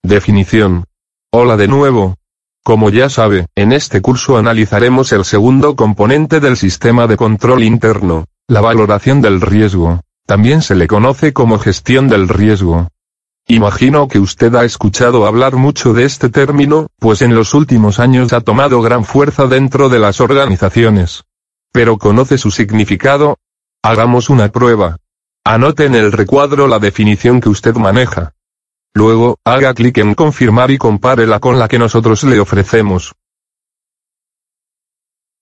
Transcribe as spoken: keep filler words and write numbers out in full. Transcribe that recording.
Definición. Hola de nuevo. Como ya sabe, en este curso analizaremos el segundo componente del sistema de control interno, la valoración del riesgo. También se le conoce como gestión del riesgo. Imagino que usted ha escuchado hablar mucho de este término, pues en los últimos años ha tomado gran fuerza dentro de las organizaciones. ¿Pero conoce su significado? Hagamos una prueba. Anote en el recuadro la definición que usted maneja. Luego, haga clic en confirmar y compárela con la que nosotros le ofrecemos.